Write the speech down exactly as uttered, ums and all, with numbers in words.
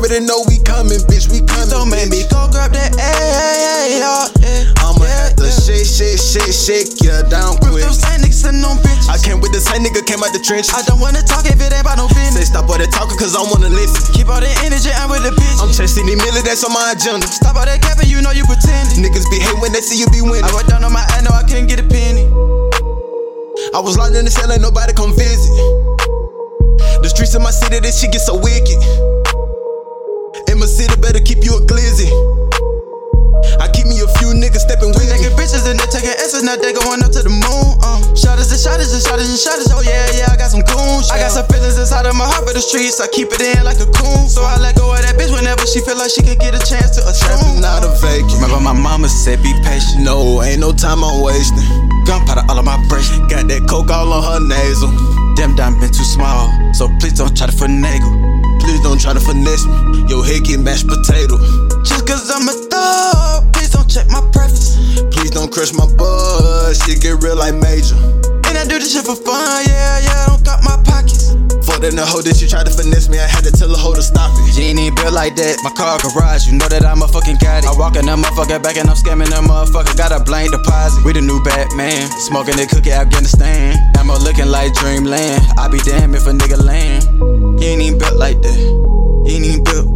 already know we coming, bitch, we coming. So make me go grab that A R. I'ma have to shake, shake, shake, shake ya down quick. Those same niggas sitting on bitches. I came with the same nigga, came out the trench. I don't wanna talk if it ain't about no business. Say stop all that talking, cause I wanna listen. Keep all that energy, I'm with the bitch. I'm chasing these million, that's on my agenda. Stop all that capping, you know you pretending. Niggas be hate when they see you be winning. I went down on my ass, no, I couldn't get a penny. I was locked in the cell, ain't nobody come visit. The streets of my city, this shit get so wicked. In my city, better keep you a glizzy. I keep me a few niggas stepping with me. Nigga bitches and they taking S's, now they going up to the moon. Uh. Shotters and shotters and shotters and shotters. Oh yeah, yeah, I got some goons. Yeah. I got some feelings inside of my heart for the streets. I keep it in like a coon. So I let go of that bitch whenever she feel like she could get a chance to assume. Not a vacant. Remember my mama said be patient. No, ain't no time I'm wasting. Gunpowder all on my bracelet. Got that coke all on her nasal. Damn, dime been too small, so please don't try to finagle. Please don't try to finesse me. Your head get mashed potato. Just cause I'm a thug, please don't check my preference. Please don't crush my buzz, shit get real like Major. And I do this shit for fun, yeah, yeah, I don't got my pockets. For that the hoe that you tried to finesse me, I had to tell the hoe to stop it. You ain't even built like that, my car garage, you know that I'm a fucking got it. I walk in that motherfucker back and I'm scamming that motherfucker, got a blank deposit. We the new Batman, smoking that cookie Afghanistan. Ammo looking like Dreamland, I be damn if a nigga land. You ain't even built like that, you ain't even built.